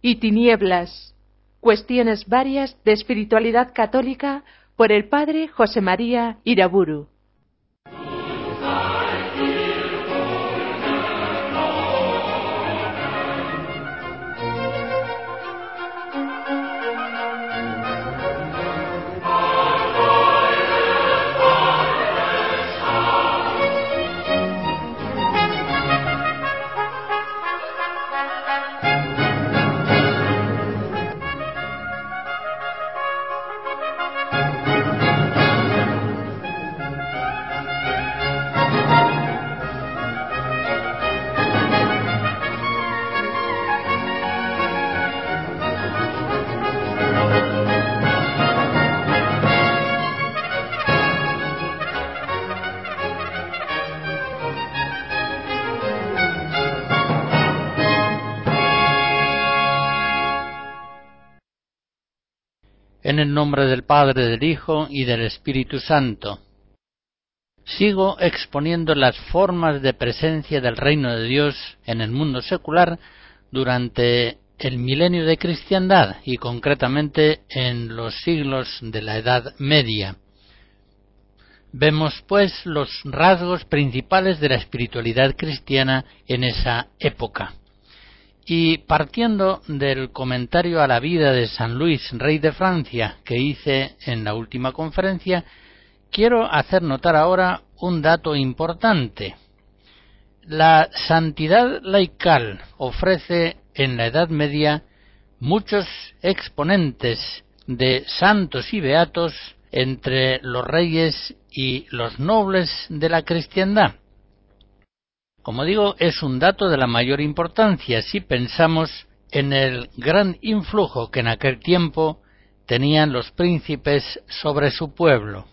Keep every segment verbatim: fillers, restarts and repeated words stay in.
y tinieblas. Cuestiones varias de espiritualidad católica por el padre José María Iraburu. En el nombre del Padre, del Hijo y del Espíritu Santo. Sigo exponiendo las formas de presencia del reino de Dios en el mundo secular durante el milenio de cristiandad y concretamente en los siglos de la Edad Media. Vemos pues los rasgos principales de la espiritualidad cristiana en esa época. Y partiendo del comentario a la vida de San Luis, rey de Francia, que hice en la última conferencia, quiero hacer notar ahora un dato importante. La santidad laical ofrece en la Edad Media muchos exponentes de santos y beatos entre los reyes y los nobles de la cristiandad. Como digo, es un dato de la mayor importancia si pensamos en el gran influjo que en aquel tiempo tenían los príncipes sobre su pueblo.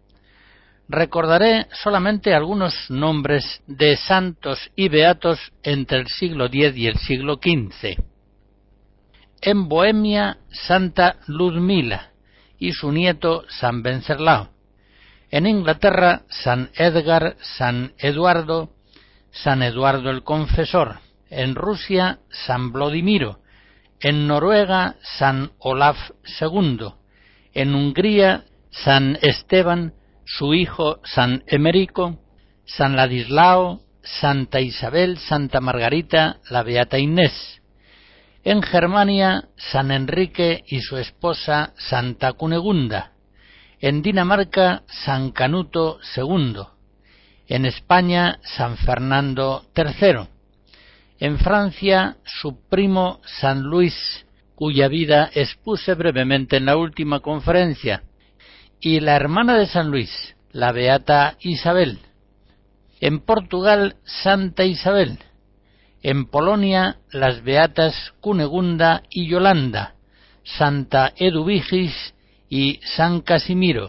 Recordaré solamente algunos nombres de santos y beatos entre el siglo diez y el siglo quince. En Bohemia, Santa Ludmila y su nieto San Wenceslao. En Inglaterra, San Edgar, San Eduardo, San Eduardo el Confesor. En Rusia, San Vladimiro. En Noruega, San Olaf segundo. En Hungría, San Esteban, su hijo San Emerico, San Ladislao, Santa Isabel, Santa Margarita, la Beata Inés. En Germania, San Enrique y su esposa Santa Cunegunda. En Dinamarca, San Canuto segundo. En España, San Fernando tercero. En Francia, su primo San Luis, cuya vida expuse brevemente en la última conferencia, y la hermana de San Luis, la Beata Isabel. En Portugal, Santa Isabel. En Polonia, las Beatas Cunegunda y Yolanda, Santa Eduvigis y San Casimiro.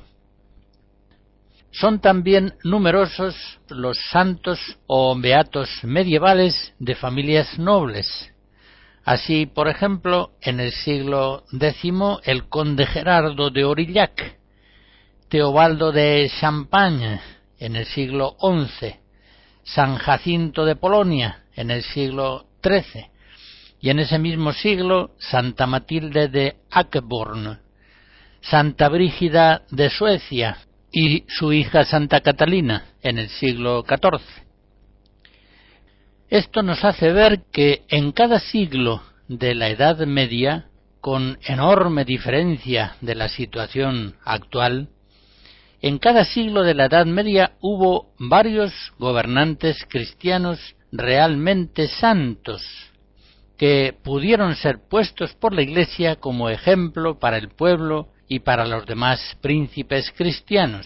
Son también numerosos los santos o beatos medievales de familias nobles. Así, por ejemplo, en el siglo décimo, el conde Gerardo de Aurillac, Teobaldo de Champagne, en el siglo once, San Jacinto de Polonia, en el siglo trece, y en ese mismo siglo, Santa Matilde de Akeborn, Santa Brígida de Suecia, y su hija Santa Catalina en el siglo catorce. Esto nos hace ver que en cada siglo de la Edad Media, con enorme diferencia de la situación actual, en cada siglo de la Edad Media hubo varios gobernantes cristianos realmente santos, que pudieron ser puestos por la Iglesia como ejemplo para el pueblo y para los demás príncipes cristianos.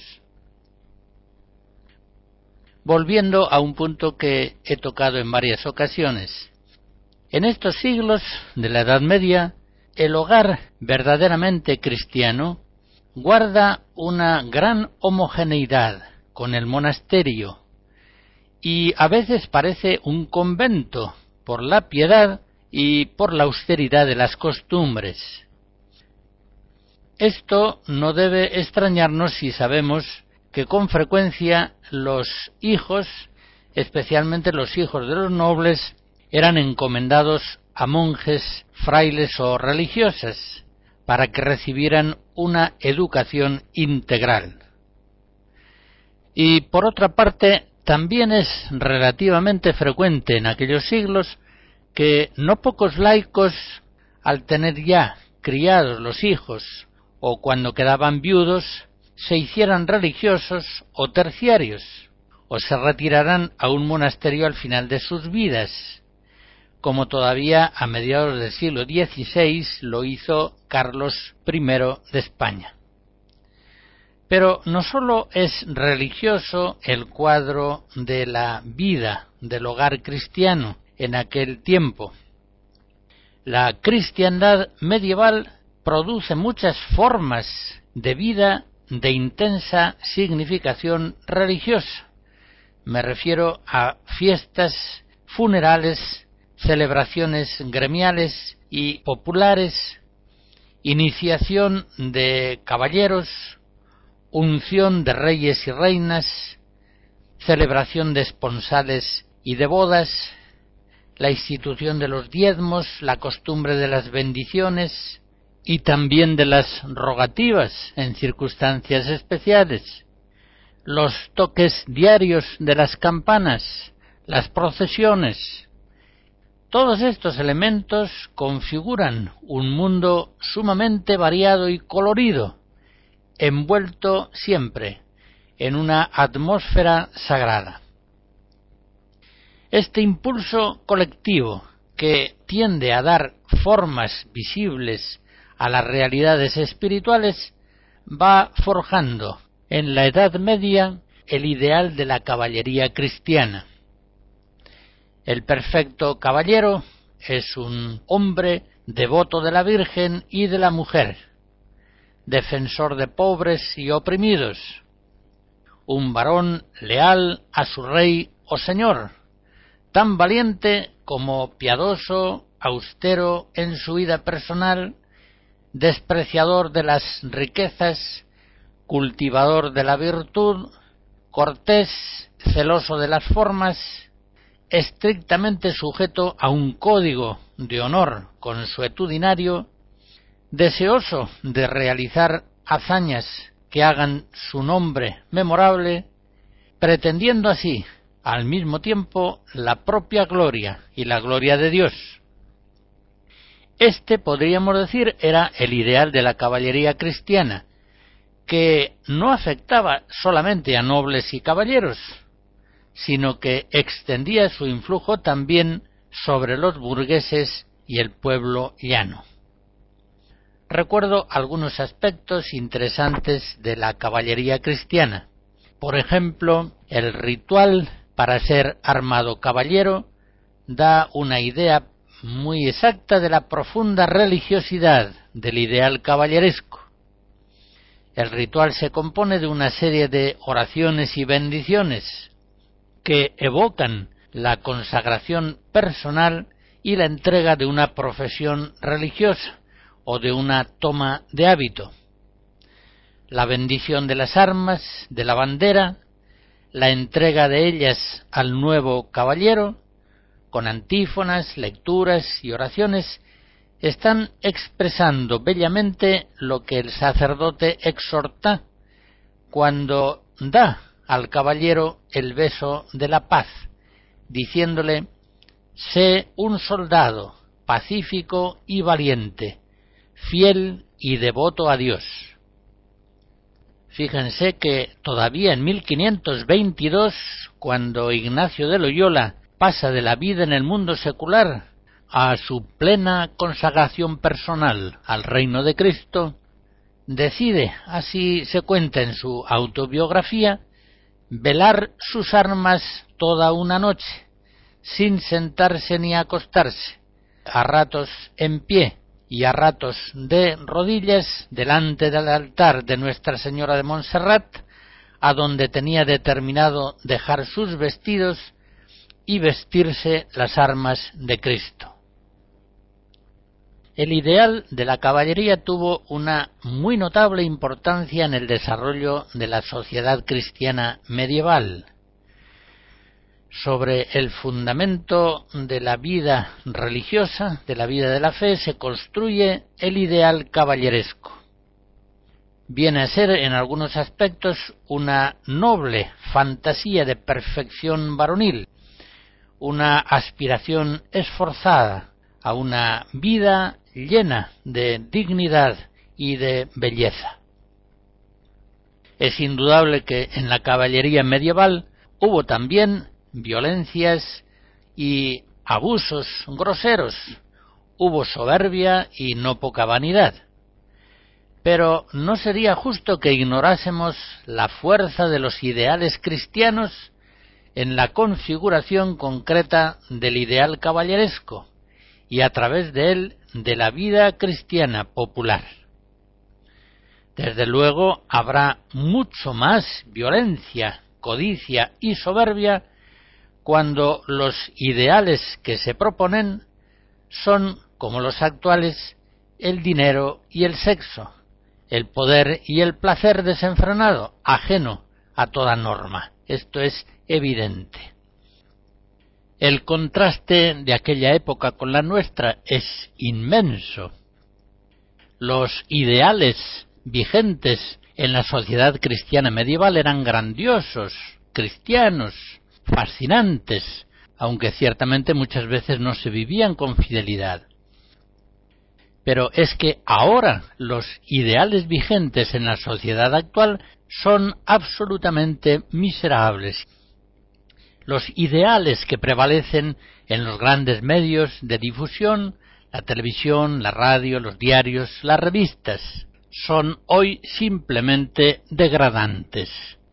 Volviendo a un punto que he tocado en varias ocasiones. En estos siglos de la Edad Media, el hogar verdaderamente cristiano guarda una gran homogeneidad con el monasterio y a veces parece un convento por la piedad y por la austeridad de las costumbres. Esto no debe extrañarnos si sabemos que con frecuencia los hijos, especialmente los hijos de los nobles, eran encomendados a monjes, frailes o religiosas para que recibieran una educación integral. Y por otra parte, también es relativamente frecuente en aquellos siglos que no pocos laicos, al tener ya criados los hijos o cuando quedaban viudos, se hicieran religiosos o terciarios, o se retiraran a un monasterio al final de sus vidas, como todavía a mediados del siglo dieciséis lo hizo Carlos primero de España. Pero no sólo es religioso el cuadro de la vida del hogar cristiano en aquel tiempo. La cristiandad medieval produce muchas formas de vida de intensa significación religiosa. Me refiero a fiestas, funerales, celebraciones gremiales y populares, iniciación de caballeros, unción de reyes y reinas, celebración de esponsales y de bodas, la institución de los diezmos, la costumbre de las bendiciones y también de las rogativas en circunstancias especiales, los toques diarios de las campanas, las procesiones. Todos estos elementos configuran un mundo sumamente variado y colorido, envuelto siempre en una atmósfera sagrada. Este impulso colectivo, que tiende a dar formas visibles a las realidades espirituales, va forjando en la Edad Media el ideal de la caballería cristiana. El perfecto caballero es un hombre devoto de la Virgen y de la mujer, defensor de pobres y oprimidos, un varón leal a su rey o señor, tan valiente como piadoso, austero en su vida personal, despreciador de las riquezas, cultivador de la virtud, cortés, celoso de las formas, estrictamente sujeto a un código de honor consuetudinario, deseoso de realizar hazañas que hagan su nombre memorable, pretendiendo así al mismo tiempo la propia gloria y la gloria de Dios. Este, podríamos decir, era el ideal de la caballería cristiana, que no afectaba solamente a nobles y caballeros, sino que extendía su influjo también sobre los burgueses y el pueblo llano. Recuerdo algunos aspectos interesantes de la caballería cristiana. Por ejemplo, el ritual para ser armado caballero da una idea muy exacta de la profunda religiosidad del ideal caballeresco. El ritual se compone de una serie de oraciones y bendiciones que evocan la consagración personal y la entrega de una profesión religiosa o de una toma de hábito. La bendición de las armas, de la bandera, la entrega de ellas al nuevo caballero, con antífonas, lecturas y oraciones, están expresando bellamente lo que el sacerdote exhorta cuando da al caballero el beso de la paz, diciéndole: sé un soldado pacífico y valiente, fiel y devoto a Dios. Fíjense que todavía en mil quinientos veintidós, cuando Ignacio de Loyola pasa de la vida en el mundo secular a su plena consagración personal al reino de Cristo, decide, así se cuenta en su autobiografía, velar sus armas toda una noche, sin sentarse ni acostarse, a ratos en pie y a ratos de rodillas delante del altar de Nuestra Señora de Montserrat, a donde tenía determinado dejar sus vestidos y vestirse las armas de Cristo. El ideal de la caballería tuvo una muy notable importancia en el desarrollo de la sociedad cristiana medieval. sobre el fundamento de la vida religiosa, de la vida de la fe, se construye el ideal caballeresco. Viene a ser, en algunos aspectos, una noble fantasía de perfección varonil, una aspiración esforzada a una vida llena de dignidad y de belleza. Es indudable que en la caballería medieval hubo también violencias y abusos groseros, hubo soberbia y no poca vanidad. Pero no sería justo que ignorásemos la fuerza de los ideales cristianos en la configuración concreta del ideal caballeresco y a través de él de la vida cristiana popular. Desde luego habrá mucho más violencia, codicia y soberbia cuando los ideales que se proponen son, como los actuales, el dinero y el sexo, el poder y el placer desenfrenado, ajeno a toda norma. Esto es evidente. El contraste de aquella época con la nuestra es inmenso. Los ideales vigentes en la sociedad cristiana medieval eran grandiosos, cristianos, fascinantes, aunque ciertamente muchas veces no se vivían con fidelidad. Pero es que ahora los ideales vigentes en la sociedad actual son absolutamente miserables. Los ideales que prevalecen en los grandes medios de difusión, la televisión, la radio, los diarios, las revistas, son hoy simplemente degradantes.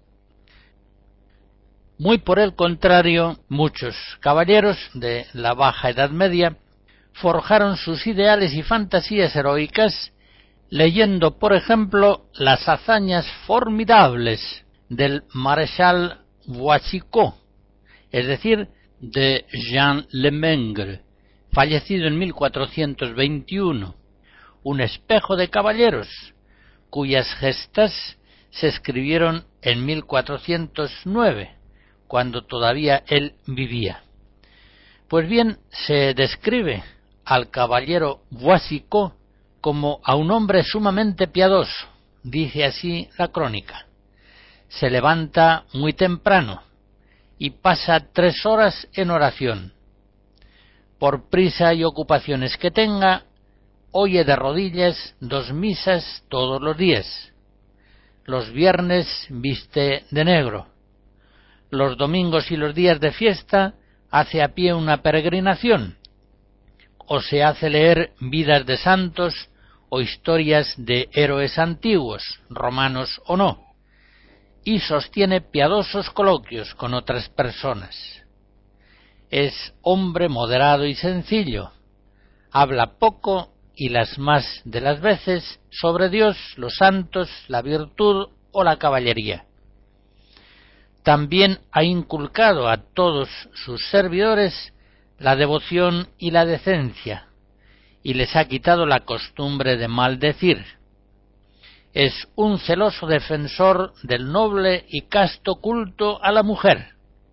Muy por el contrario, muchos caballeros de la Baja Edad Media forjaron sus ideales y fantasías heroicas leyendo, por ejemplo, las hazañas formidables del Maréchal Boissicot, es decir, de Jean Lemengre, fallecido en mil cuatrocientos veintiuno, un espejo de caballeros, cuyas gestas se escribieron en mil cuatrocientos nueve, cuando todavía él vivía. Pues bien, se describe al caballero Boissicot como a un hombre sumamente piadoso, dice así la crónica. Se levanta muy temprano y pasa tres horas en oración. Por prisa y ocupaciones que tenga, oye de rodillas dos misas todos los días. Los viernes viste de negro. Los domingos y los días de fiesta hace a pie una peregrinación, o se hace leer vidas de santos o historias de héroes antiguos, romanos o no, y sostiene piadosos coloquios con otras personas. Es hombre moderado y sencillo, habla poco y las más de las veces sobre Dios, los santos, la virtud o la caballería. También ha inculcado a todos sus servidores la devoción y la decencia, y les ha quitado la costumbre de maldecir. Es un celoso defensor del noble y casto culto a la mujer.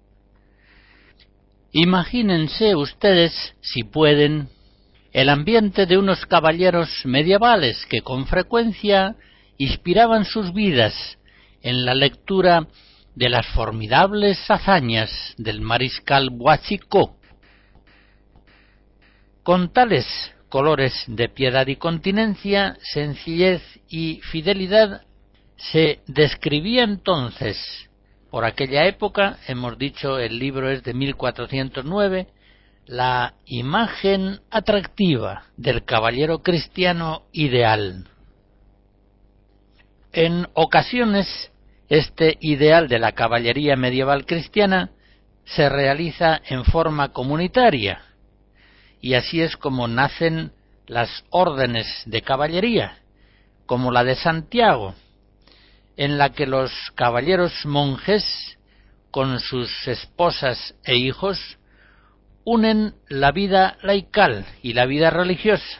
Imagínense ustedes, si pueden, el ambiente de unos caballeros medievales que con frecuencia inspiraban sus vidas en la lectura de las formidables hazañas del mariscal Boissicot. Con tales colores de piedad y continencia, sencillez y fidelidad, se describía entonces, por aquella época, hemos dicho el libro es de mil cuatrocientos nueve, la imagen atractiva del caballero cristiano ideal. En ocasiones, este ideal de la caballería medieval cristiana se realiza en forma comunitaria, y así es como nacen las órdenes de caballería, como la de Santiago, en la que los caballeros monjes, con sus esposas e hijos, unen la vida laical y la vida religiosa,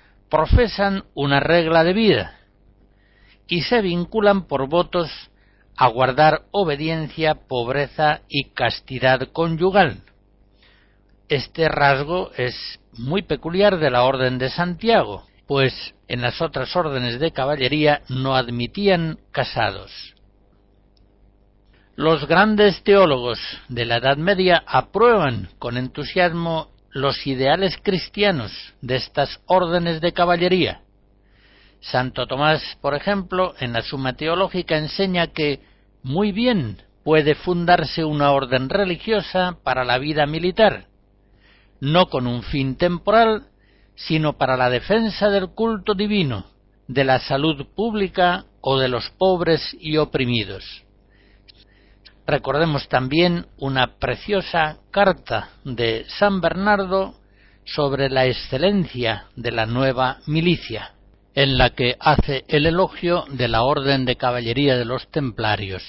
profesan una regla de vida y se vinculan por votos a guardar obediencia, pobreza y castidad conyugal. Este rasgo es muy peculiar de la Orden de Santiago, pues en las otras órdenes de caballería no admitían casados. Los grandes teólogos de la Edad Media aprueban con entusiasmo los ideales cristianos de estas órdenes de caballería. Santo Tomás, por ejemplo, en la Suma Teológica enseña que muy bien puede fundarse una orden religiosa para la vida militar, no con un fin temporal, sino para la defensa del culto divino, de la salud pública o de los pobres y oprimidos. Recordemos también una preciosa carta de San Bernardo sobre la excelencia de la nueva milicia, en la que hace el elogio de la orden de caballería de los templarios.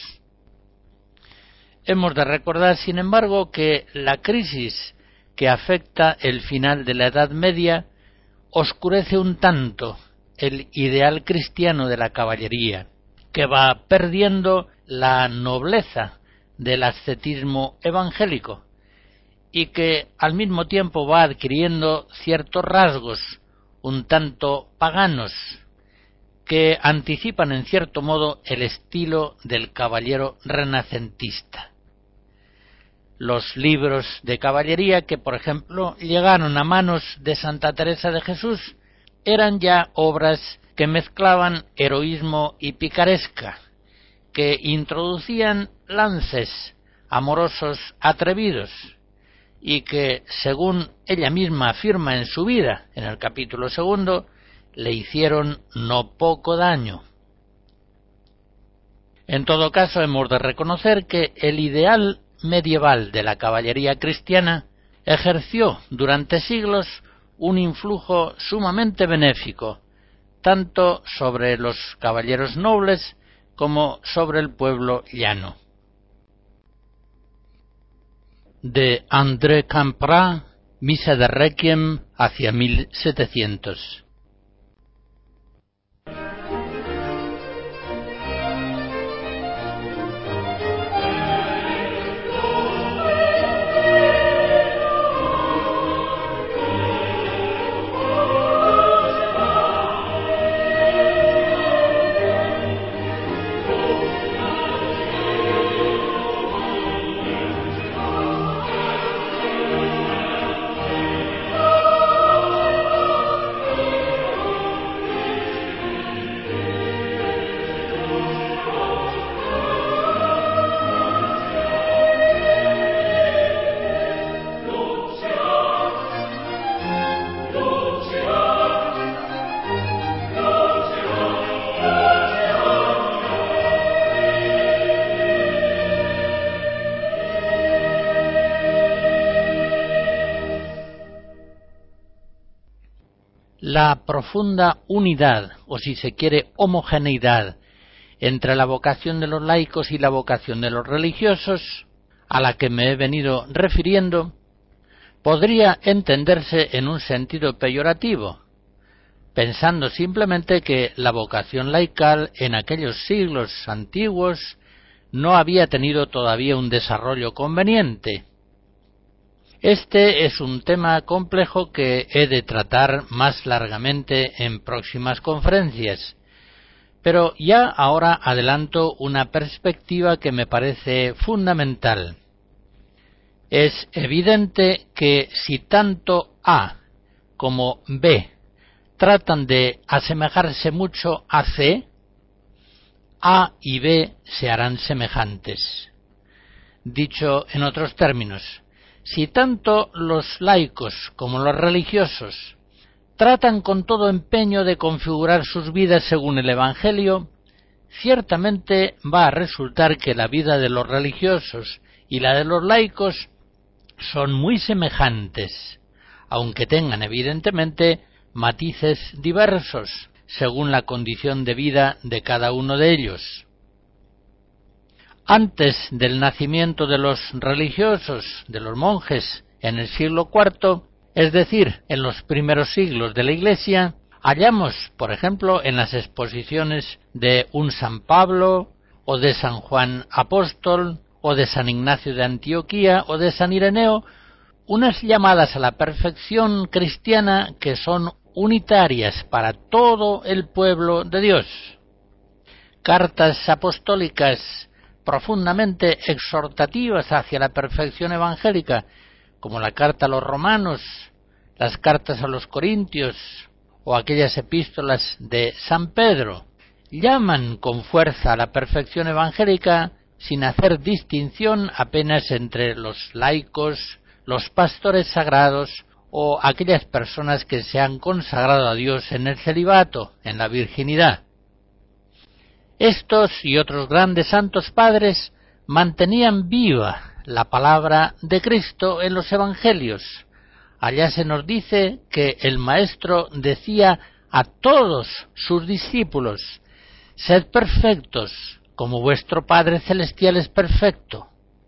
Hemos de recordar, sin embargo, que la crisis que afecta el final de la Edad Media oscurece un tanto el ideal cristiano de la caballería, que va perdiendo la nobleza del ascetismo evangélico y que al mismo tiempo va adquiriendo ciertos rasgos un tanto paganos que anticipan en cierto modo el estilo del caballero renacentista. Los libros de caballería que, por ejemplo, llegaron a manos de Santa Teresa de Jesús eran ya obras que mezclaban heroísmo y picaresca, que introducían lances amorosos atrevidos y que, según ella misma afirma en su vida, en el capítulo segundo, le hicieron no poco daño. En todo caso, hemos de reconocer que el ideal medieval de la caballería cristiana ejerció durante siglos un influjo sumamente benéfico, tanto sobre los caballeros nobles como sobre el pueblo llano. De André Camprat, Misa de Requiem hacia mil setecientos. La profunda unidad, o si se quiere, homogeneidad, entre la vocación de los laicos y la vocación de los religiosos, a la que me he venido refiriendo, podría entenderse en un sentido peyorativo, pensando simplemente que la vocación laical en aquellos siglos antiguos no había tenido todavía un desarrollo conveniente. Este es un tema complejo que he de tratar más largamente en próximas conferencias, pero ya ahora adelanto una perspectiva que me parece fundamental. Es evidente que si tanto A como B tratan de asemejarse mucho a C, A y B se harán semejantes. Dicho en otros términos, si tanto los laicos como los religiosos tratan con todo empeño de configurar sus vidas según el Evangelio, ciertamente va a resultar que la vida de los religiosos y la de los laicos son muy semejantes, aunque tengan evidentemente matices diversos según la condición de vida de cada uno de ellos. Antes del nacimiento de los religiosos, de los monjes, en el siglo cuarto, es decir, en los primeros siglos de la Iglesia, hallamos, por ejemplo, en las exposiciones de un San Pablo, o de San Juan Apóstol, o de San Ignacio de Antioquía, o de San Ireneo, unas llamadas a la perfección cristiana que son unitarias para todo el pueblo de Dios. Cartas apostólicas profundamente exhortativas hacia la perfección evangélica, como la carta a los romanos, las cartas a los corintios o aquellas epístolas de San Pedro, llaman con fuerza a la perfección evangélica sin hacer distinción apenas entre los laicos, los pastores sagrados o aquellas personas que se han consagrado a Dios en el celibato, en la virginidad. Estos y otros grandes santos padres mantenían viva la palabra de Cristo en los evangelios. Allá se nos dice que el Maestro decía a todos sus discípulos: «Sed perfectos, como vuestro Padre Celestial es perfecto».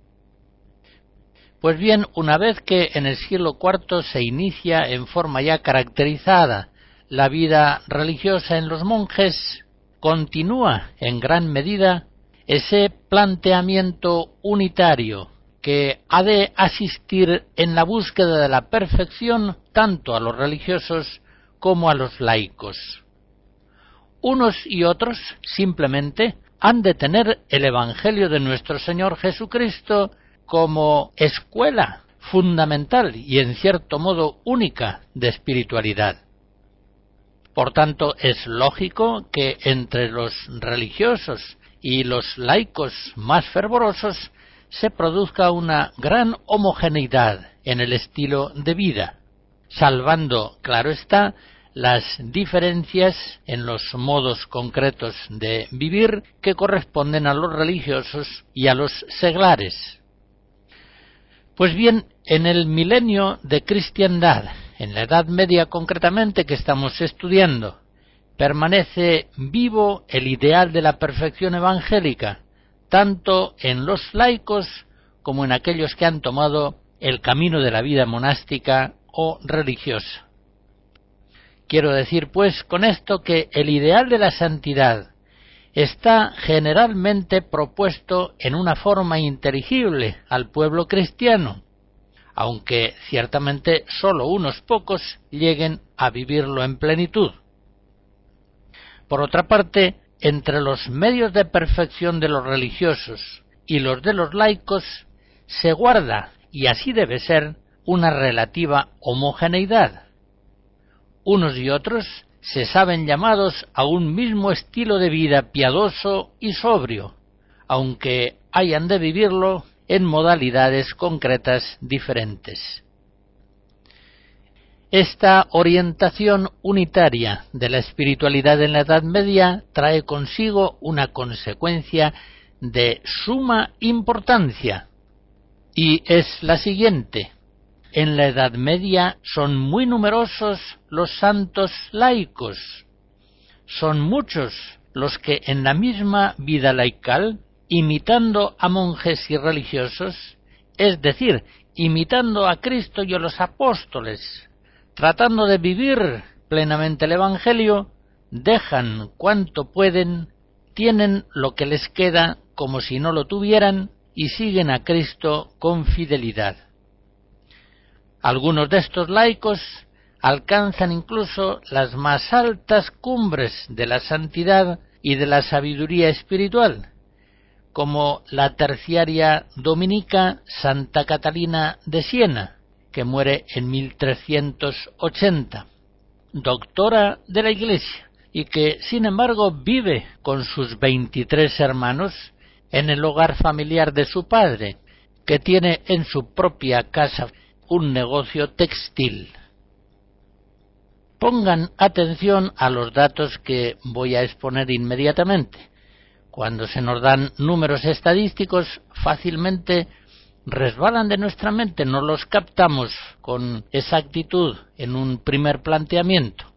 Pues bien, una vez que en el siglo cuarto se inicia en forma ya caracterizada la vida religiosa en los monjes, continúa en gran medida ese planteamiento unitario que ha de asistir en la búsqueda de la perfección tanto a los religiosos como a los laicos. Unos y otros simplemente han de tener el Evangelio de nuestro Señor Jesucristo como escuela fundamental y en cierto modo única de espiritualidad. Por tanto, es lógico que entre los religiosos y los laicos más fervorosos se produzca una gran homogeneidad en el estilo de vida, salvando, claro está, las diferencias en los modos concretos de vivir que corresponden a los religiosos y a los seglares. Pues bien, en el milenio de cristiandad, en la Edad Media concretamente que estamos estudiando, permanece vivo el ideal de la perfección evangélica, tanto en los laicos como en aquellos que han tomado el camino de la vida monástica o religiosa. Quiero decir, pues, con esto que el ideal de la santidad está generalmente propuesto en una forma inteligible al pueblo cristiano, aunque ciertamente sólo unos pocos lleguen a vivirlo en plenitud. Por otra parte, entre los medios de perfección de los religiosos y los de los laicos se guarda, y así debe ser, una relativa homogeneidad. Unos y otros se saben llamados a un mismo estilo de vida piadoso y sobrio, aunque hayan de vivirlo en modalidades concretas diferentes. Esta orientación unitaria de la espiritualidad en la Edad Media trae consigo una consecuencia de suma importancia, y es la siguiente. En la Edad Media son muy numerosos los santos laicos. Son muchos los que en la misma vida laical, imitando a monjes y religiosos, es decir, imitando a Cristo y a los apóstoles, tratando de vivir plenamente el Evangelio, dejan cuanto pueden, tienen lo que les queda como si no lo tuvieran y siguen a Cristo con fidelidad. Algunos de estos laicos alcanzan incluso las más altas cumbres de la santidad y de la sabiduría espiritual, como la terciaria dominica Santa Catalina de Siena, que muere en mil trescientos ochenta, doctora de la Iglesia, y que, sin embargo, vive con sus veintitrés hermanos en el hogar familiar de su padre, que tiene en su propia casa un negocio textil. Pongan atención a los datos que voy a exponer inmediatamente. Cuando se nos dan números estadísticos, fácilmente resbalan de nuestra mente, no los captamos con exactitud en un primer planteamiento.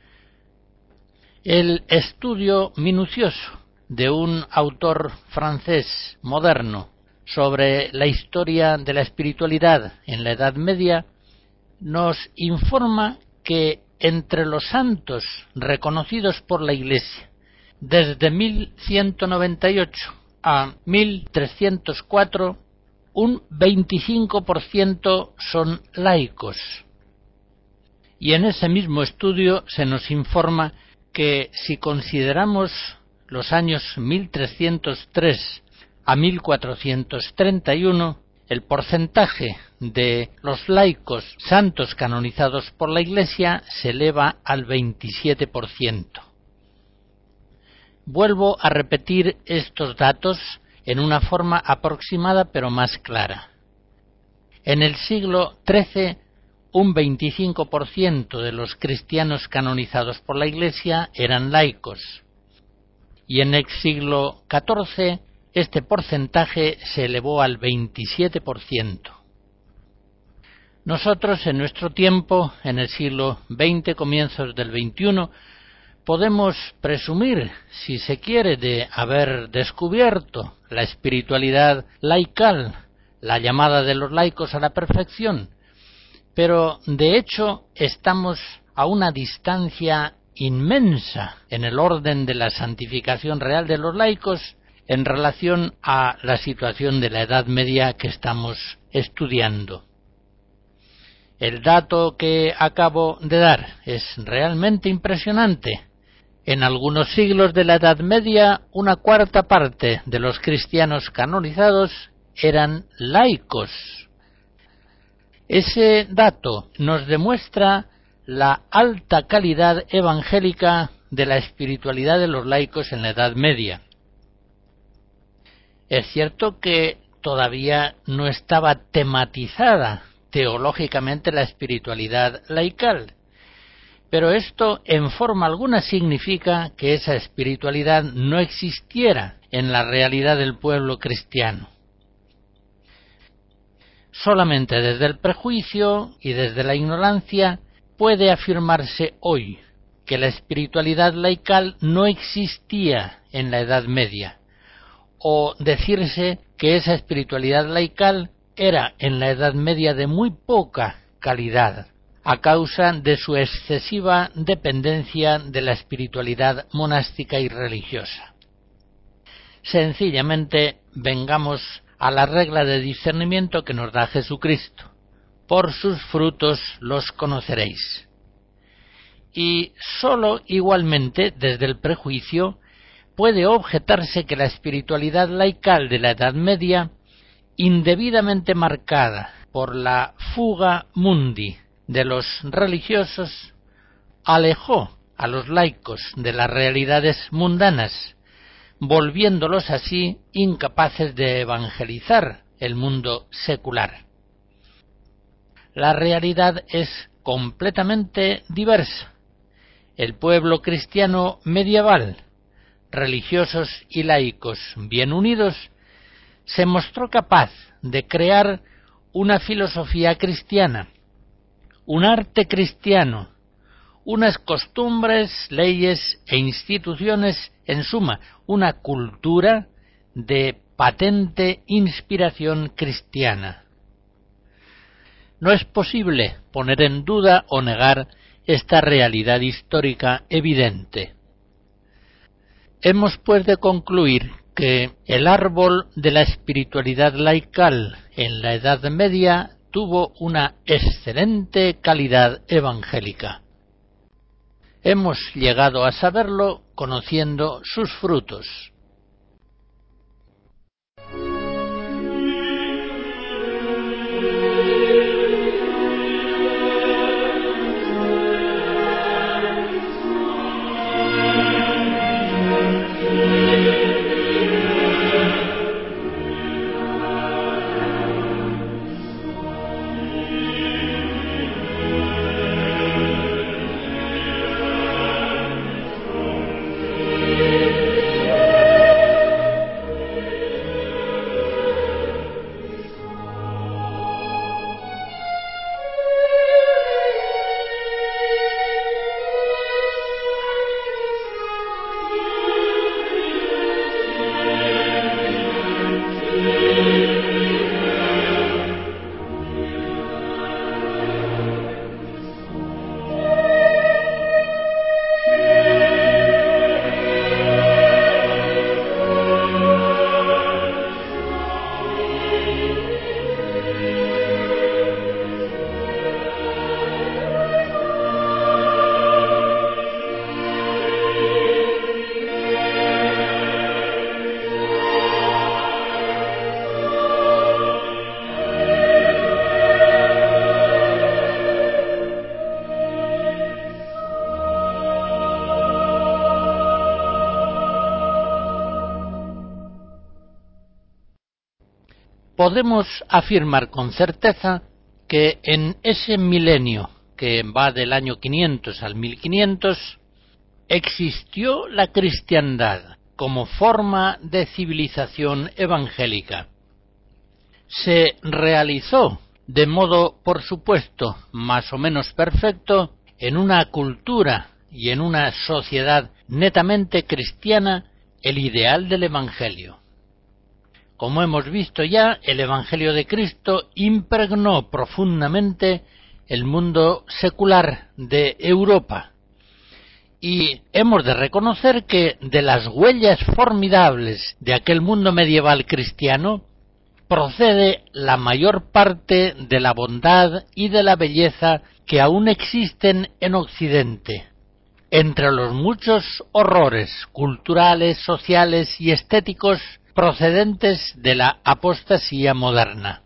El estudio minucioso de un autor francés moderno sobre la historia de la espiritualidad en la Edad Media nos informa que entre los santos reconocidos por la Iglesia desde mil ciento noventa y ocho a mil trescientos cuatro, un veinticinco por ciento son laicos. Y en ese mismo estudio se nos informa que si consideramos los años mil trescientos tres a mil cuatrocientos treinta y uno, el porcentaje de los laicos santos canonizados por la Iglesia se eleva al veintisiete por ciento. Vuelvo a repetir estos datos en una forma aproximada pero más clara. En el siglo trece, un veinticinco por ciento de los cristianos canonizados por la Iglesia eran laicos, y en el siglo catorce este porcentaje se elevó al veintisiete por ciento. Nosotros en nuestro tiempo, en el siglo veinte, comienzos del veintiuno, podemos presumir, si se quiere, de haber descubierto la espiritualidad laical, la llamada de los laicos a la perfección, pero de hecho estamos a una distancia inmensa en el orden de la santificación real de los laicos en relación a la situación de la Edad Media que estamos estudiando. El dato que acabo de dar es realmente impresionante. En algunos siglos de la Edad Media, una cuarta parte de los cristianos canonizados eran laicos. Ese dato nos demuestra la alta calidad evangélica de la espiritualidad de los laicos en la Edad Media. Es cierto que todavía no estaba tematizada teológicamente la espiritualidad laical, pero esto en forma alguna significa que esa espiritualidad no existiera en la realidad del pueblo cristiano. Solamente desde el prejuicio y desde la ignorancia puede afirmarse hoy que la espiritualidad laical no existía en la Edad Media, o decirse que esa espiritualidad laical era en la Edad Media de muy poca calidad, a causa de su excesiva dependencia de la espiritualidad monástica y religiosa. Sencillamente, vengamos a la regla de discernimiento que nos da Jesucristo. Por sus frutos los conoceréis. Y sólo igualmente desde el prejuicio puede objetarse que la espiritualidad laical de la Edad Media, indebidamente marcada por la fuga mundi de los religiosos, alejó a los laicos de las realidades mundanas, volviéndolos así incapaces de evangelizar el mundo secular. La realidad es completamente diversa. El pueblo cristiano medieval, religiosos y laicos bien unidos, se mostró capaz de crear una filosofía cristiana, un arte cristiano, unas costumbres, leyes e instituciones, en suma, una cultura de patente inspiración cristiana. No es posible poner en duda o negar esta realidad histórica evidente. Hemos pues de concluir que el árbol de la espiritualidad laical en la Edad Media tuvo una excelente calidad evangélica. Hemos llegado a saberlo conociendo sus frutos. podemos afirmar con certeza que en ese milenio que va del año quinientos al mil quinientos existió la cristiandad como forma de civilización evangélica. Se realizó de modo, por supuesto, más o menos perfecto en una cultura y en una sociedad netamente cristiana el ideal del Evangelio. Como hemos visto ya, el Evangelio de Cristo impregnó profundamente el mundo secular de Europa. Y hemos de reconocer que de las huellas formidables de aquel mundo medieval cristiano procede la mayor parte de la bondad y de la belleza que aún existen en Occidente, entre los muchos horrores culturales, sociales y estéticos procedentes de la apostasía moderna.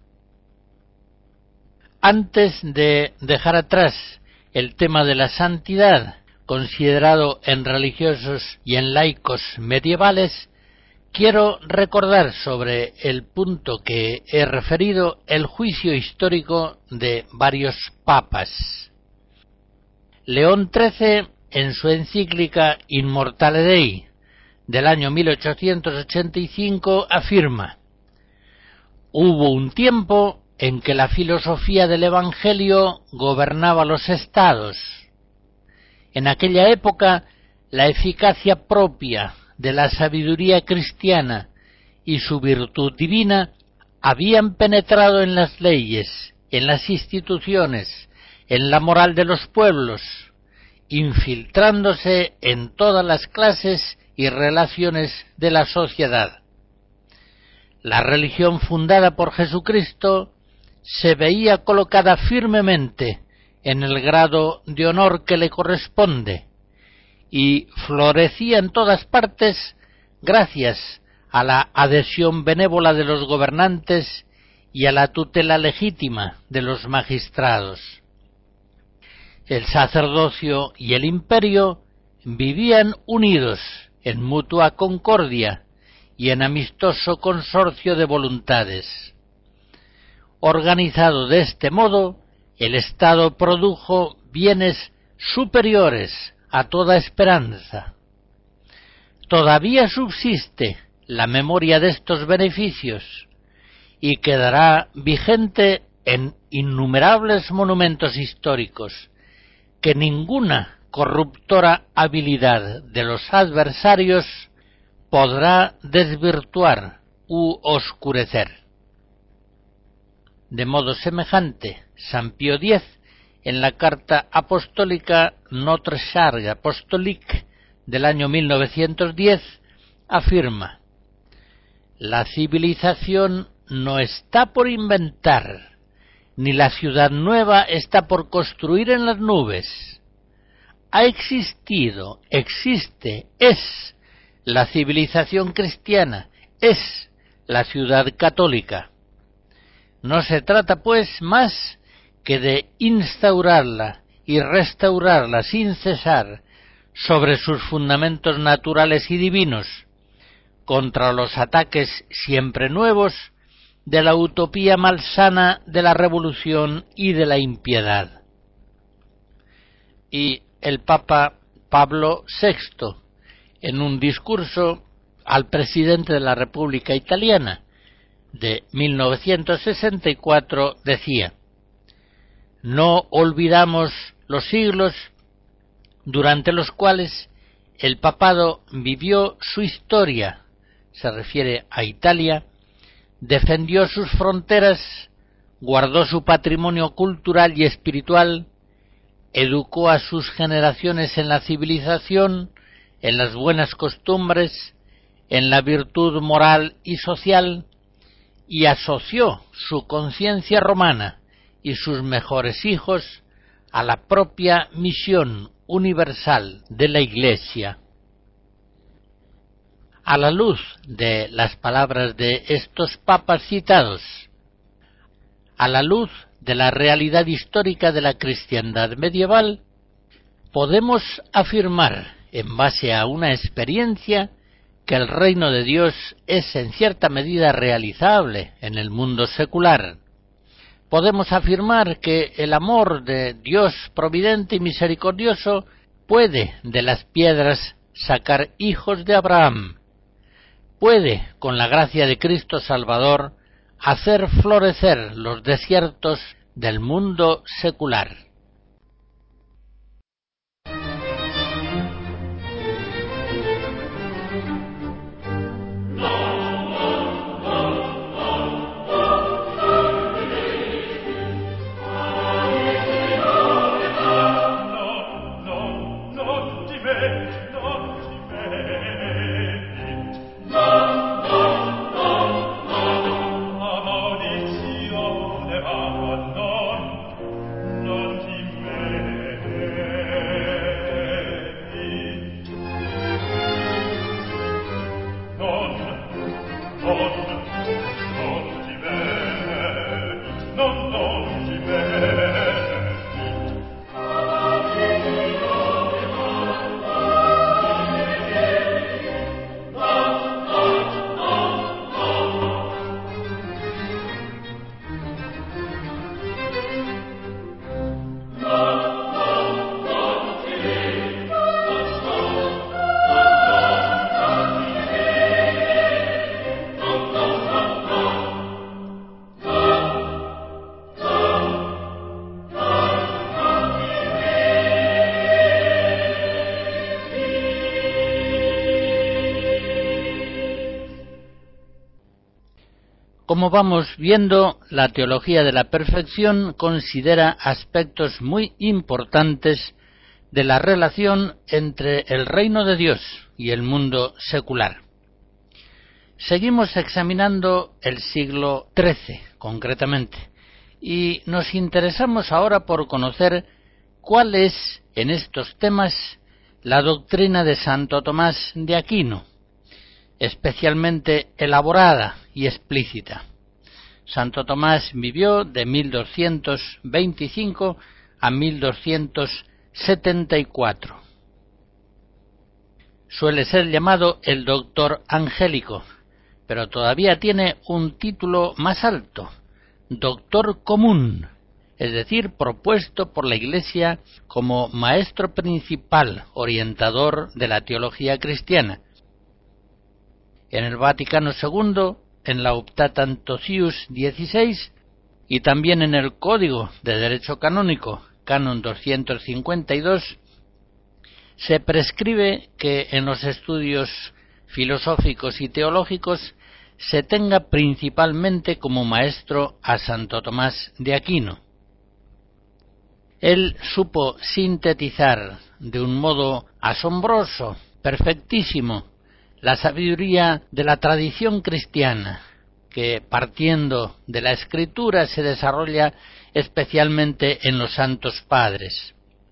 Antes de dejar atrás el tema de la santidad, considerado en religiosos y en laicos medievales, quiero recordar sobre el punto que he referido el juicio histórico de varios papas. León trece, en su encíclica Immortale Dei, del año mil ochocientos ochenta y cinco, afirma: «Hubo un tiempo en que la filosofía del Evangelio gobernaba los estados. En aquella época, la eficacia propia de la sabiduría cristiana y su virtud divina habían penetrado en las leyes, en las instituciones, en la moral de los pueblos, infiltrándose en todas las clases y relaciones de la sociedad. La religión fundada por Jesucristo se veía colocada firmemente en el grado de honor que le corresponde y florecía en todas partes gracias a la adhesión benévola de los gobernantes y a la tutela legítima de los magistrados. El sacerdocio y el imperio vivían unidos en mutua concordia y en amistoso consorcio de voluntades. Organizado de este modo, el Estado produjo bienes superiores a toda esperanza. Todavía subsiste la memoria de estos beneficios y quedará vigente en innumerables monumentos históricos que ninguna corruptora habilidad de los adversarios podrá desvirtuar u oscurecer». De modo semejante, San Pío X, en la carta apostólica Notre Charge Apostolique del año mil novecientos diez, afirma: «La civilización no está por inventar, ni la ciudad nueva está por construir en las nubes. Ha existido, existe, es la civilización cristiana, es la ciudad católica. No se trata, pues, más que de instaurarla y restaurarla sin cesar sobre sus fundamentos naturales y divinos, contra los ataques siempre nuevos de la utopía malsana de la revolución y de la impiedad». Y el Papa Pablo sexto, en un discurso al presidente de la República Italiana de mil novecientos sesenta y cuatro, decía: «No olvidamos los siglos durante los cuales el papado vivió su historia», se refiere a Italia, «defendió sus fronteras, guardó su patrimonio cultural y espiritual, educó a sus generaciones en la civilización, en las buenas costumbres, en la virtud moral y social, y asoció su conciencia romana y sus mejores hijos a la propia misión universal de la Iglesia». A la luz de las palabras de estos papas citados, a la luz de la realidad histórica de la cristiandad medieval, podemos afirmar, en base a una experiencia, que el reino de Dios es en cierta medida realizable en el mundo secular. Podemos afirmar que el amor de Dios providente y misericordioso puede de las piedras sacar hijos de Abraham, puede, con la gracia de Cristo Salvador, hacer florecer los desiertos del mundo secular. Como vamos viendo, la teología de la perfección considera aspectos muy importantes de la relación entre el reino de Dios y el mundo secular. Seguimos examinando el siglo trece, concretamente, y nos interesamos ahora por conocer cuál es, en estos temas, la doctrina de Santo Tomás de Aquino, especialmente elaborada y explícita. Santo Tomás vivió de mil doscientos veinticinco a mil doscientos setenta y cuatro. Suele ser llamado el doctor angélico, pero todavía tiene un título más alto, doctor común, es decir, propuesto por la Iglesia como maestro principal orientador de la teología cristiana. En el Vaticano segundo, en la Optatantotius dieciséis y también en el Código de Derecho Canónico, Canon doscientos cincuenta y dos, se prescribe que en los estudios filosóficos y teológicos se tenga principalmente como maestro a Santo Tomás de Aquino. Él supo sintetizar de un modo asombroso, perfectísimo, la sabiduría de la tradición cristiana, que partiendo de la Escritura se desarrolla especialmente en los santos padres.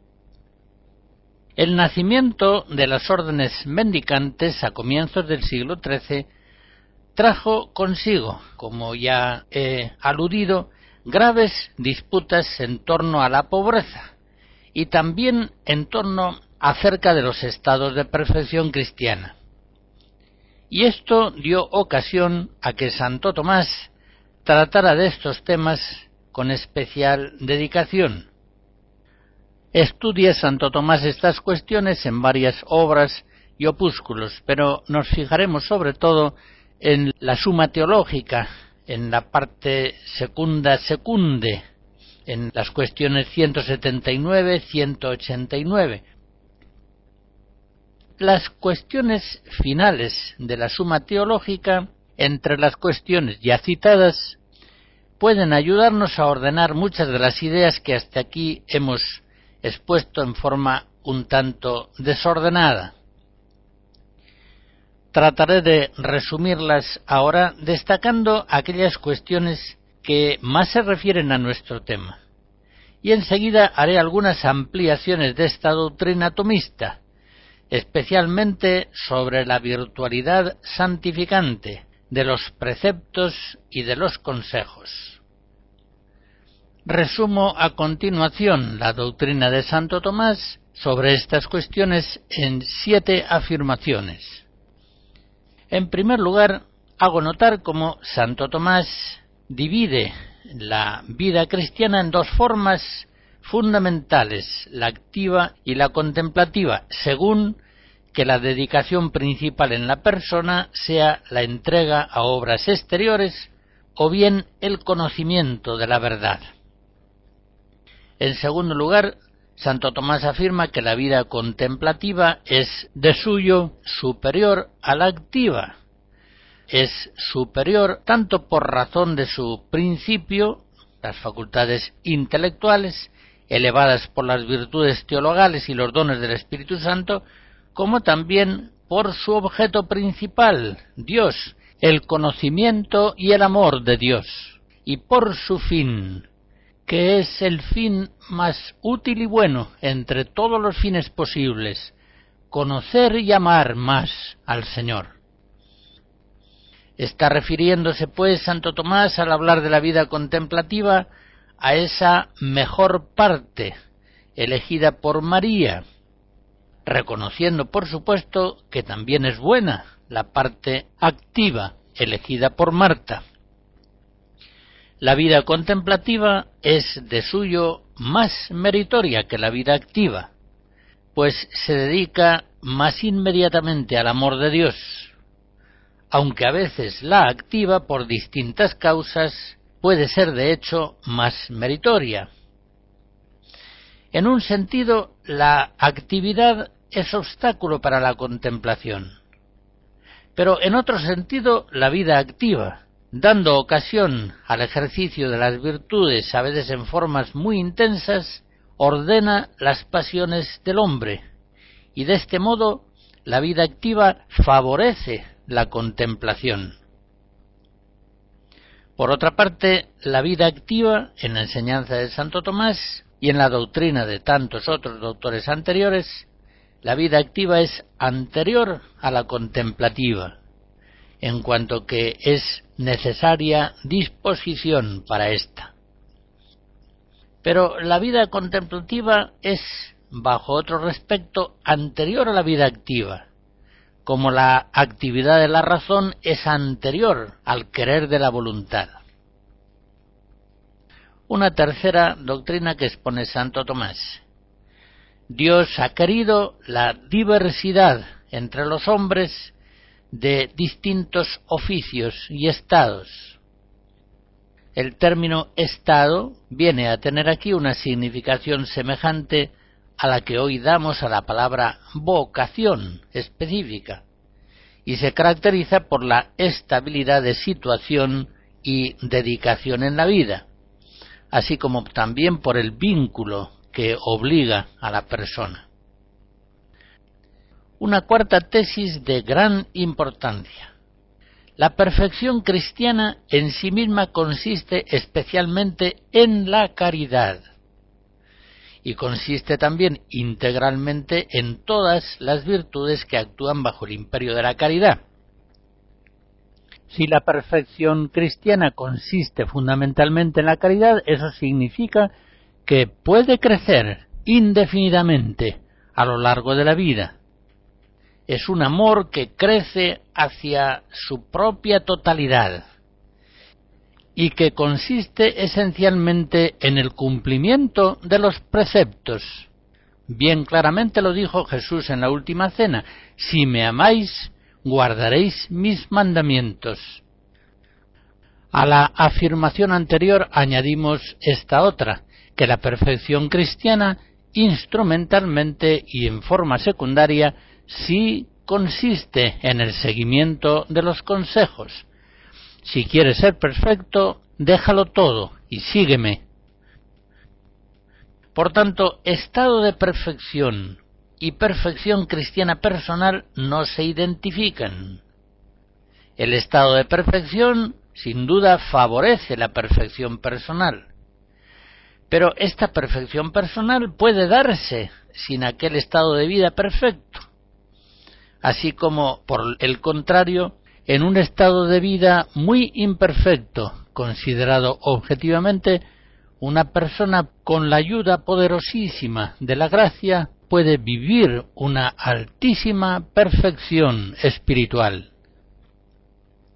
El nacimiento de las órdenes mendicantes a comienzos del siglo trece trajo consigo, como ya he aludido, graves disputas en torno a la pobreza y también en torno acerca de los estados de perfección cristiana. Y esto dio ocasión a que Santo Tomás tratara de estos temas con especial dedicación. Estudia Santo Tomás estas cuestiones en varias obras y opúsculos, pero nos fijaremos sobre todo en la Suma Teológica, en la parte secunda secunde, en las cuestiones ciento setenta y nueve, ciento ochenta y nueve. Las cuestiones finales de la Suma Teológica, entre las cuestiones ya citadas, pueden ayudarnos a ordenar muchas de las ideas que hasta aquí hemos expuesto en forma un tanto desordenada. Trataré de resumirlas ahora destacando aquellas cuestiones que más se refieren a nuestro tema, y enseguida haré algunas ampliaciones de esta doctrina tomista, especialmente sobre la virtualidad santificante de los preceptos y de los consejos. Resumo a continuación la doctrina de Santo Tomás sobre estas cuestiones en siete afirmaciones. En primer lugar, hago notar cómo Santo Tomás divide la vida cristiana en dos formas fundamentales, la activa y la contemplativa, según que la dedicación principal en la persona sea la entrega a obras exteriores o bien el conocimiento de la verdad. En segundo lugar, Santo Tomás afirma que la vida contemplativa es de suyo superior a la activa. Es superior tanto por razón de su principio, las facultades intelectuales, elevadas por las virtudes teologales y los dones del Espíritu Santo, como también por su objeto principal, Dios, el conocimiento y el amor de Dios, y por su fin, que es el fin más útil y bueno entre todos los fines posibles, conocer y amar más al Señor. Está refiriéndose, pues, Santo Tomás, al hablar de la vida contemplativa, a esa mejor parte, elegida por María, reconociendo, por supuesto, que también es buena la parte activa, elegida por Marta. La vida contemplativa es de suyo más meritoria que la vida activa, pues se dedica más inmediatamente al amor de Dios, aunque a veces la activa, por distintas causas, puede ser de hecho más meritoria. En un sentido, la actividad es obstáculo para la contemplación, pero en otro sentido, la vida activa, dando ocasión al ejercicio de las virtudes, a veces en formas muy intensas, ordena las pasiones del hombre, y de este modo la vida activa favorece la contemplación. Por otra parte, la vida activa, en la enseñanza de Santo Tomás y en la doctrina de tantos otros doctores anteriores, la vida activa es anterior a la contemplativa, en cuanto que es necesaria disposición para ésta. Pero la vida contemplativa es, bajo otro respecto, anterior a la vida activa, como la actividad de la razón es anterior al querer de la voluntad. Una tercera doctrina que expone Santo Tomás. Dios ha querido la diversidad entre los hombres de distintos oficios y estados. El término estado viene a tener aquí una significación semejante a la que hoy damos a la palabra vocación específica, y se caracteriza por la estabilidad de situación y dedicación en la vida, así como también por el vínculo que obliga a la persona. Una cuarta tesis de gran importancia. La perfección cristiana en sí misma consiste especialmente en la caridad, y consiste también integralmente en todas las virtudes que actúan bajo el imperio de la caridad. Si la perfección cristiana consiste fundamentalmente en la caridad, eso significa que puede crecer indefinidamente a lo largo de la vida. Es un amor que crece hacia su propia totalidad y que consiste esencialmente en el cumplimiento de los preceptos. Bien claramente lo dijo Jesús en la última cena: si me amáis, guardaréis mis mandamientos. A la afirmación anterior añadimos esta otra, que la perfección cristiana, instrumentalmente y en forma secundaria, sí consiste en el seguimiento de los consejos. Si quieres ser perfecto, déjalo todo y sígueme. Por tanto, estado de perfección y perfección cristiana personal no se identifican. El estado de perfección, sin duda, favorece la perfección personal, pero esta perfección personal puede darse sin aquel estado de vida perfecto, así como, por el contrario, en un estado de vida muy imperfecto, considerado objetivamente, una persona con la ayuda poderosísima de la gracia puede vivir una altísima perfección espiritual.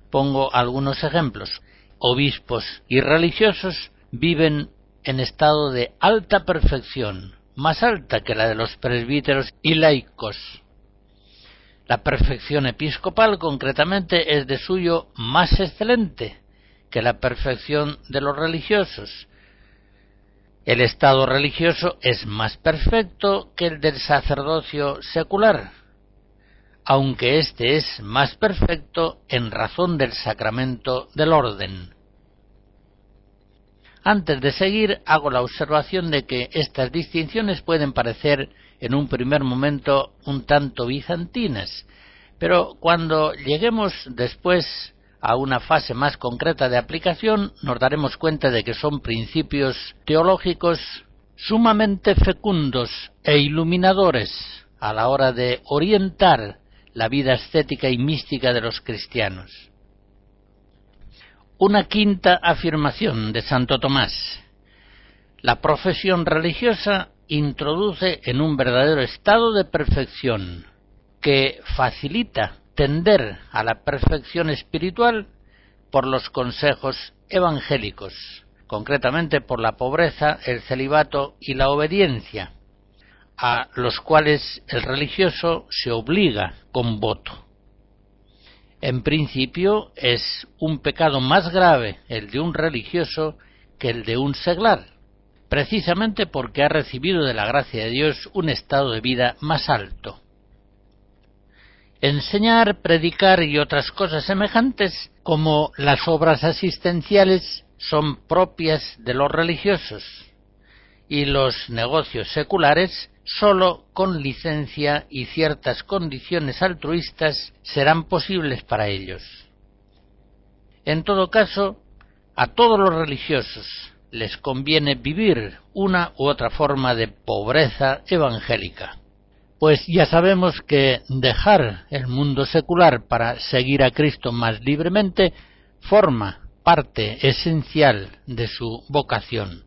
Pongo algunos ejemplos. Obispos y religiosos viven en estado de alta perfección, más alta que la de los presbíteros y laicos. La perfección episcopal, concretamente, es de suyo más excelente que la perfección de los religiosos. El estado religioso es más perfecto que el del sacerdocio secular, aunque éste es más perfecto en razón del sacramento del orden. Antes de seguir, hago la observación de que estas distinciones pueden parecer en un primer momento un tanto bizantinas, pero cuando lleguemos después a una fase más concreta de aplicación, nos daremos cuenta de que son principios teológicos sumamente fecundos e iluminadores a la hora de orientar la vida ascética y mística de los cristianos. Una quinta afirmación de Santo Tomás. La profesión religiosa introduce en un verdadero estado de perfección que facilita tender a la perfección espiritual por los consejos evangélicos, concretamente por la pobreza, el celibato y la obediencia, a los cuales el religioso se obliga con voto. En principio es un pecado más grave el de un religioso que el de un seglar, precisamente porque ha recibido de la gracia de Dios un estado de vida más alto. Enseñar, predicar y otras cosas semejantes, como las obras asistenciales, son propias de los religiosos, y los negocios seculares, sólo con licencia y ciertas condiciones altruistas, serán posibles para ellos. En todo caso, a todos los religiosos les conviene vivir una u otra forma de pobreza evangélica. Pues ya sabemos que dejar el mundo secular para seguir a Cristo más libremente forma parte esencial de su vocación.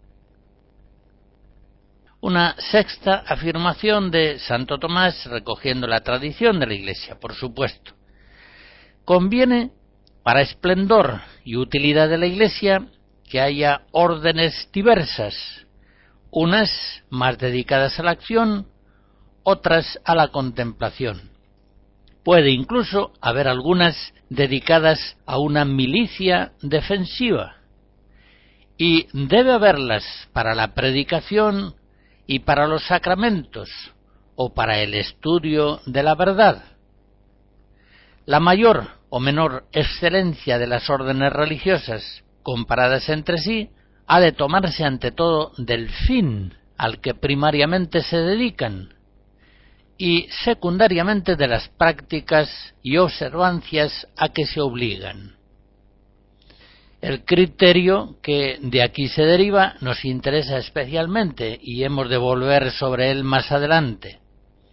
Una sexta afirmación de Santo Tomás, recogiendo la tradición de la Iglesia, por supuesto. Conviene, para esplendor y utilidad de la Iglesia, que haya órdenes diversas, unas más dedicadas a la acción, otras a la contemplación. Puede incluso haber algunas dedicadas a una milicia defensiva, y debe haberlas para la predicación y para los sacramentos, o para el estudio de la verdad. La mayor o menor excelencia de las órdenes religiosas, comparadas entre sí, ha de tomarse ante todo del fin al que primariamente se dedican, y secundariamente de las prácticas y observancias a que se obligan. El criterio que de aquí se deriva nos interesa especialmente y hemos de volver sobre él más adelante.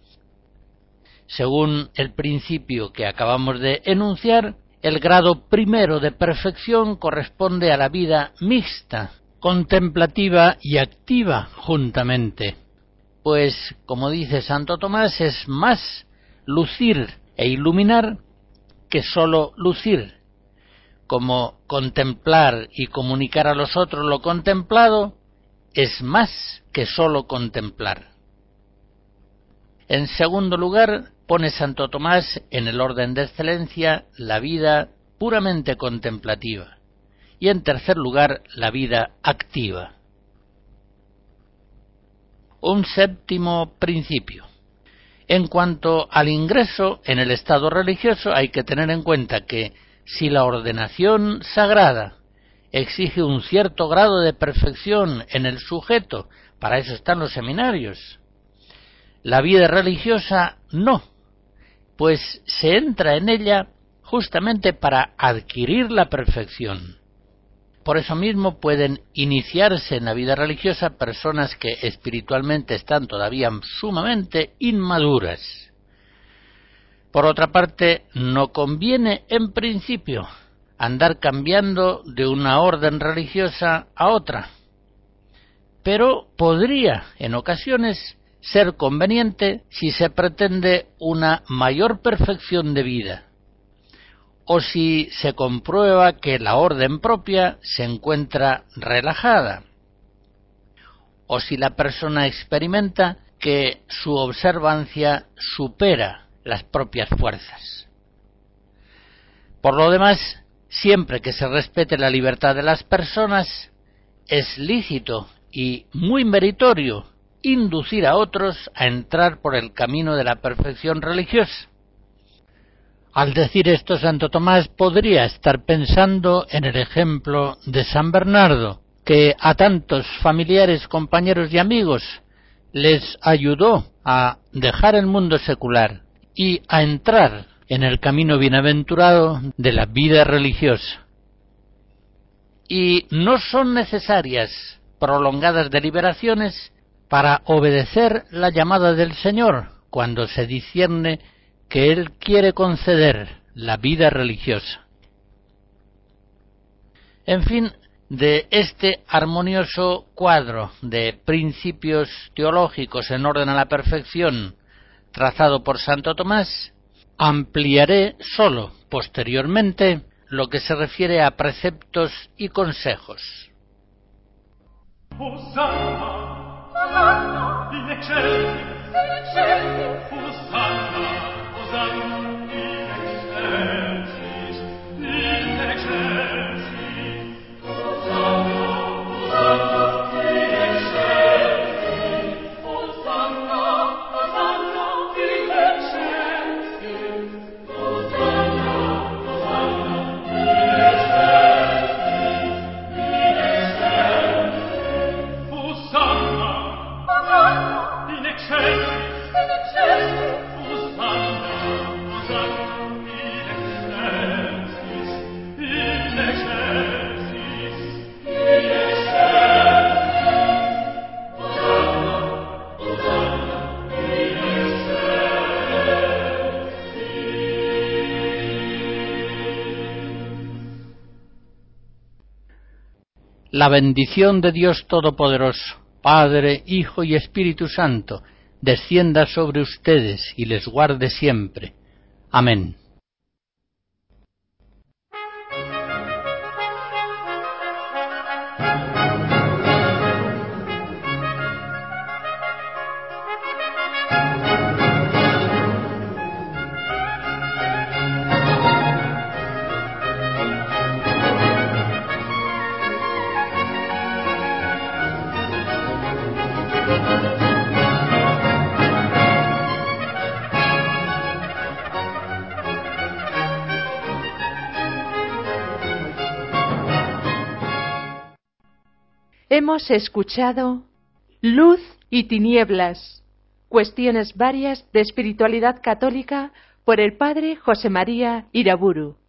Según el principio que acabamos de enunciar, el grado primero de perfección corresponde a la vida mixta, contemplativa y activa juntamente. Pues, como dice Santo Tomás, es más lucir e iluminar que sólo lucir. Como contemplar y comunicar a los otros lo contemplado es más que sólo contemplar. En segundo lugar, pone Santo Tomás en el orden de excelencia la vida puramente contemplativa y en tercer lugar la vida activa. Un séptimo principio. En cuanto al ingreso en el estado religioso, hay que tener en cuenta que si la ordenación sagrada exige un cierto grado de perfección en el sujeto, para eso están los seminarios, la vida religiosa no, pues se entra en ella justamente para adquirir la perfección. Por eso mismo pueden iniciarse en la vida religiosa personas que espiritualmente están todavía sumamente inmaduras. Por otra parte, no conviene en principio andar cambiando de una orden religiosa a otra, pero podría en ocasiones ser conveniente si se pretende una mayor perfección de vida, o si se comprueba que la orden propia se encuentra relajada, o si la persona experimenta que su observancia supera las propias fuerzas. Por lo demás, siempre que se respete la libertad de las personas, es lícito y muy meritorio inducir a otros a entrar por el camino de la perfección religiosa. Al decir esto, Santo Tomás podría estar pensando en el ejemplo de San Bernardo, que a tantos familiares, compañeros y amigos les ayudó a dejar el mundo secular y a entrar en el camino bienaventurado de la vida religiosa. Y no son necesarias prolongadas deliberaciones para obedecer la llamada del Señor cuando se discierne que Él quiere conceder la vida religiosa. En fin, de este armonioso cuadro de principios teológicos en orden a la perfección trazado por Santo Tomás, ampliaré sólo posteriormente lo que se refiere a preceptos y consejos. Hosanna, Hosanna, in excelsis, in excelsis, Hosanna, Hosanna, in excelsis, in excelsis, Hosanna, Hosanna, in excelsis, Hosanna, Hosanna, in excelsis, Hosanna, Hosanna, in excelsis, in excelsis, Hosanna, Hosanna, in excelsis, in excelsis, Hosanna, Hosanna, in excelsis, in excelsis, in excelsis, Hosanna, Hosanna, in excelsis. La bendición de Dios Todopoderoso, Padre, Hijo y Espíritu Santo, descienda sobre ustedes y les guarde siempre. Amén. Hemos escuchado Luz y Tinieblas, cuestiones varias de espiritualidad católica por el padre José María Iraburu.